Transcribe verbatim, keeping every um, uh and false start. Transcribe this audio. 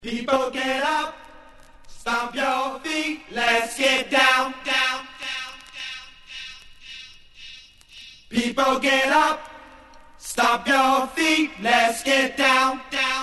People get up, stomp your feet, let's get down, down, down, down, down. People get up, stomp your feet, let's get down, down.